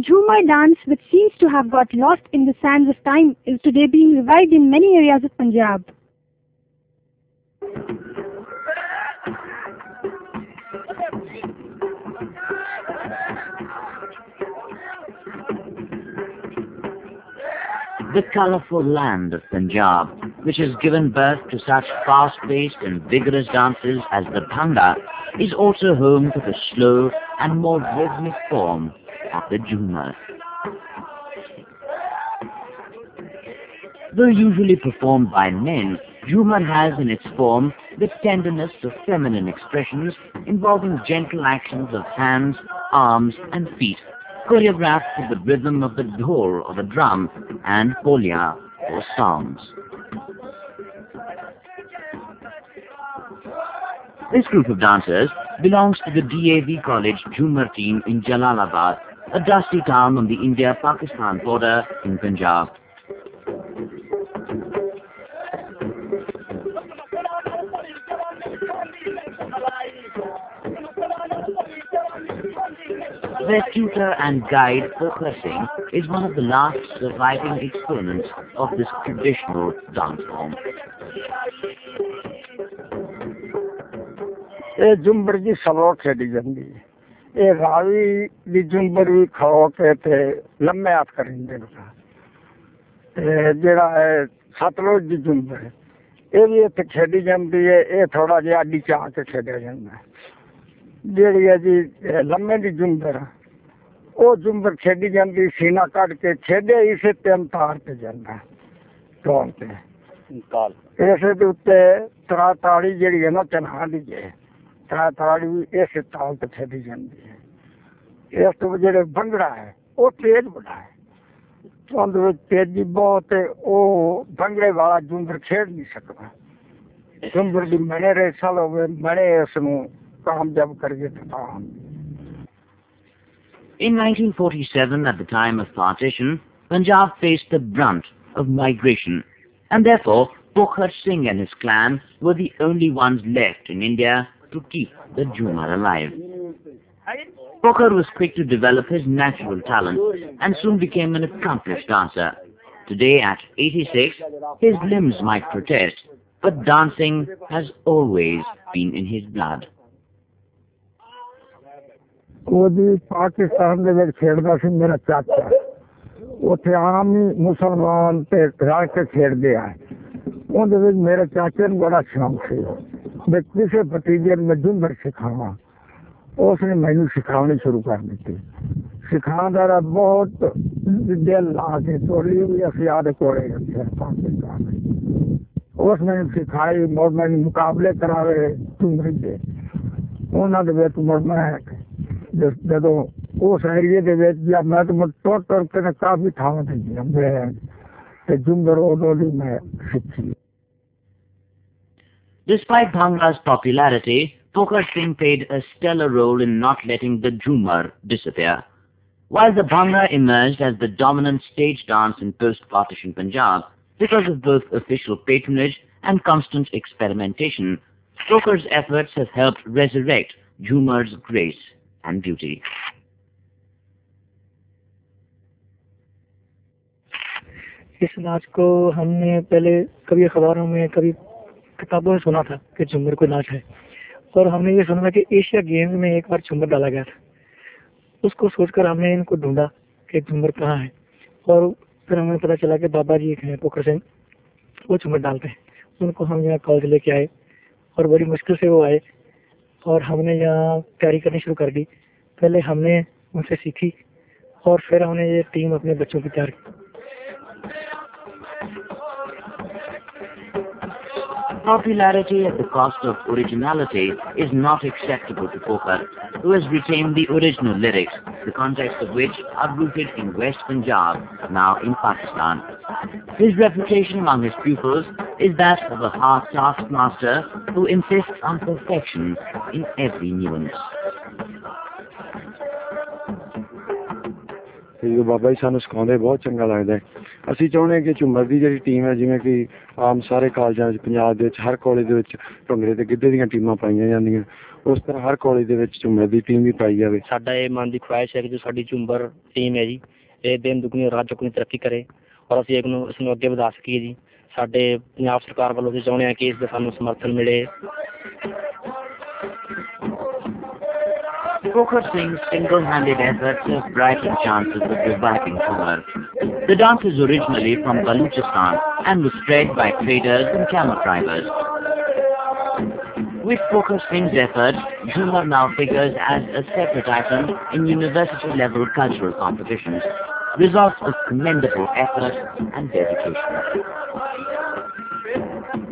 Jhumar dance, which seems to have got lost in the sands of time, is today being revived in many areas of Punjab. The colourful land of Punjab, which has given birth to such fast-paced and vigorous dances as the Bhangra, is also home to the slow and more rhythmic form of the Jhumar. Though usually performed by men, Jhumar has in its form the tenderness of feminine expressions involving gentle actions of hands, arms and feet, choreographed to the rhythm of the dhol or the drum and polia or songs. This group of dancers belongs to the DAV College Jhumar team in Jalalabad, a dusty town on the India-Pakistan border in Punjab. Their tutor and guide, Pokhar Singh, is one of the last surviving exponents of this traditional dance form. ये झुंबर जी सलो खेडी जाती है। ये रावी दी झुंबर भी खड़ो के थे लम्बे हाथ करेंगे जेड़ा है सतलुज दी झुंबर ये भी इतने खेडी जाती है। ये थोड़ा जिहा अड्डी चाह के खेडिया जाता है। जेड़ी है जी लम्बे दी झुंबर वो झुंबर खेडी जाती सीना कट के खेडे इसे तीन तार पे जाता ढोल पे इसे दे उत्ते त्रा ताड़ी जेड़ी है ना चन्हा दी है त्रा ताड़ी भी इस ताल पे खेडी जाती है। इस तो जेड़े भंगड़ा है वो तेज बड़ा है तो तेजी बहुत है। वो भंगड़े वाला झुंबर खेड नहीं सकता। झुंबर दी मने रे साल हो गए मने इसनू कामयाब करके दिता। In 1947, at the time of partition, Punjab faced the brunt of migration, and therefore Pokhar Singh and his clan were the only ones left in India to keep the Jhumar alive. Pokhar was quick to develop his natural talent and soon became an accomplished dancer. Today, at 86, his limbs might protest, but dancing has always been in his blood. Pakistan दे विच खेडदा सी मेरा चाचा उत्थे आम ही मुसलमान ते रल के खेडदे आए। उहदे विच मेरे चाचे नूं बड़ा शौक सी मैं किसी भतीजे नूं झुंबर सिखावां। उसने मैनूं सिखाउणी शुरू कर दी। सिखांदा बहुत दिल ला के तोड़ी भी असीं आदे कोले रखे पाकिस्तान उस मैनूं सिखाई मुड़ मैनूं मुकाबले करावे झुंबरी दे उहनां दे विच मुड़ मैं जदों उस एरिए दे विच मैं तो मुड़ टुर टुर के काफ़ी थावां ते गया ते झुंबर उदों दी मैं सीखी। Despite Bhangra's popularity, Pokhar Singh played a stellar role in not letting the Jhumar disappear. While the Bhangra emerged as the dominant stage dance in post-partition Punjab because of both official patronage and constant experimentation, Pokhar's efforts have helped resurrect Jhumar's grace and beauty. इस नाच को हमने पहले कभी अखबारों में कभी किताबों में सुना था कि झूमर कोई नाच है और हमने ये सुना था कि एशिया गेम्स में एक बार झूमर डाला गया था। उसको सोचकर हमने इनको ढूंढा कि झूमर कहाँ है और फिर हमें पता चला कि बाबा जी एक हैं पोखर सिंह वो झूमर डालते हैं। उनको हम यहाँ कॉलेज लेके आए और बड़ी मुश्किल से वो आए और हमने यहाँ तैयारी करनी शुरू कर दी। पहले हमने उनसे सीखी और फिर हमने ये टीम अपने बच्चों की तैयार की। Popularity at the cost of originality is not acceptable to Pokhar, who has retained the original lyrics, the context of which are rooted in West Punjab, now in Pakistan. His reputation among his pupils is that of a hard taskmaster who insists on perfection in every nuance. ਤੇ ਜਦੋਂ ਬਾਬਾ ਜੀ ਸਾਨੂੰ ਸਿਖਾਉਂਦੇ ਬਹੁਤ ਚੰਗਾ ਲੱਗਦਾ ਹੈ। ਅਸੀਂ ਚਾਹੁੰਦੇ ਹਾਂ ਕਿ ਝੂਮਰ ਦੀ ਜਿਹੜੀ ਟੀਮ ਹੈ, ਜਿਵੇਂ ਕਿ ਆਮ ਸਾਰੇ ਕਾਲਜਾਂ ਵਿੱਚ ਪੰਜਾਬ ਦੇ ਵਿੱਚ ਹਰ ਕਾਲਜ ਦੇ ਵਿੱਚ ਭੰਗੜੇ ਤੇ ਗਿੱਧੇ ਦੀਆਂ ਟੀਮਾਂ ਪਾਈਆਂ ਜਾਂਦੀਆਂ, ਉਸ ਤਰ੍ਹਾਂ ਹਰ ਕਾਲਜ ਦੇ ਵਿੱਚ ਝੂਮਰ ਦੀ ਟੀਮ ਵੀ ਪਾਈ ਜਾਵੇ। ਸਾਡਾ ਇਹ ਮਨ ਦੀ ਖੁਆਇਸ਼ ਹੈ ਕਿ ਜੋ ਸਾਡੀ ਝੂਮਰ ਟੀਮ ਹੈ ਜੀ, ਇਹ ਦਿਨ ਦੁਗਣੀ ਰਾਤ ਚੌਗੁਣੀ ਤਰੱਕੀ ਕਰੇ ਔਰ ਅਸੀਂ ਇਸ ਨੂੰ ਅੱਗੇ ਵਧਾ ਸਕੀਏ ਜੀ। ਸਾਡੇ ਪੰਜਾਬ ਸਰਕਾਰ ਵੱਲੋਂ ਅਸੀਂ ਚਾਹੁੰਦੇ ਹਾਂ ਕਿ ਇਸ ਦਾ ਸਾਨੂੰ ਸਮਰਥਨ ਮਿਲੇ। Pokhar Singh's single-handed efforts have brightened chances of reviving Tumar. The dance is originally from Baluchistan and was spread by traders and camel drivers. With Pokhar Singh's efforts, Tumar now figures as a separate item in university-level cultural competitions, results of commendable effort and dedication.